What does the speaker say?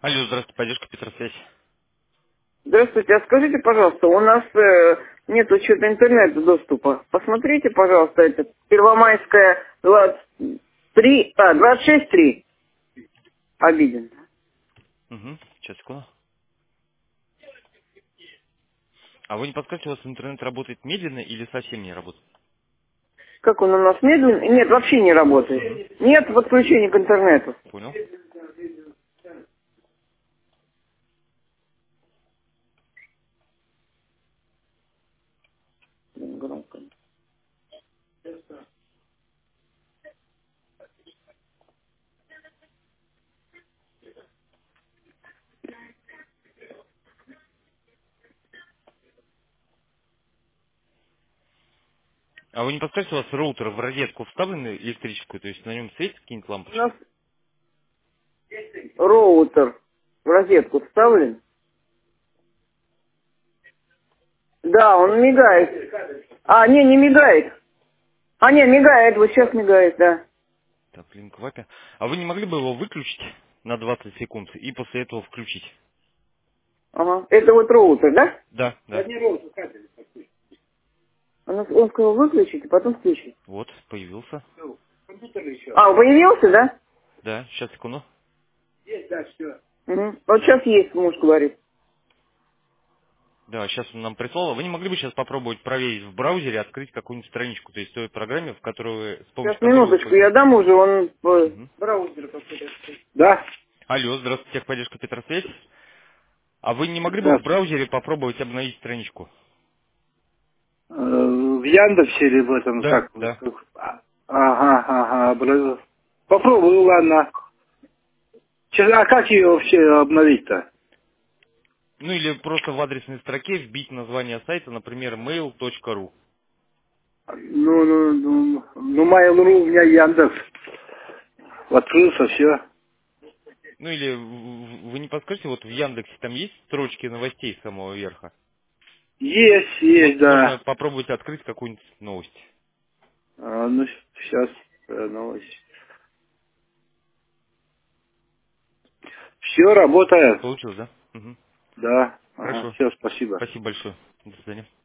Алло, здравствуйте, поддержка Петросвязь. Здравствуйте, а скажите, пожалуйста, у нас нету что-то интернета доступа. Посмотрите, пожалуйста, это Первомайская 23, 26-3. Обиден. Угу, сейчас, секунду. А вы не подскажете, у вас интернет работает медленно или совсем не работает? Как он у нас медленно? Нет, вообще не Угу, работает. Нет подключения к интернету. понял. Громко. А вы не подскажете, у вас роутер в розетку вставлен электрическую, то есть на нем светят какие-нибудь У нас лампочки? роутер в розетку вставлен. Да, он мигает. Не мигает. Не, мигает, вот сейчас мигает, да. Так, линк в API. А вы не могли бы его выключить на 20 секунд и после этого включить? Ага. Это вот роутер, да? Да, да. Он сказал выключить, и потом включить. Вот, появился. Появился, да? Да, сейчас, секунду. Угу. Вот сейчас есть, муж говорит. Да, сейчас он нам прислал. А вы не могли бы сейчас попробовать проверить в браузере, открыть какую-нибудь страничку, то есть той программе, в которой с помощью Сейчас, которой вы минуточку, я пользуетесь? дам мужу, он... Мгм. Да, Алло, здравствуйте, техподдержка Петросвязь. А вы не могли бы в здравствуйте. браузере попробовать обновить страничку? В Яндексе или в этом, Да, как? да. Ага, ага, попробую, ладно. Сейчас, а как ее вообще обновить-то? Ну или просто в адресной строке вбить название сайта, например, mail.ru. Ну, Mail.ru у меня Яндекс. Открылся, все. Ну или вы не подскажете, вот в Яндексе там есть строчки новостей с самого верха? Есть, Вот можно да. попробовать открыть какую-нибудь новость. Ну, сейчас новость. Все, работает. Получилось, да? Мгм. Да, ага, Хорошо. все, спасибо. Спасибо большое. До свидания.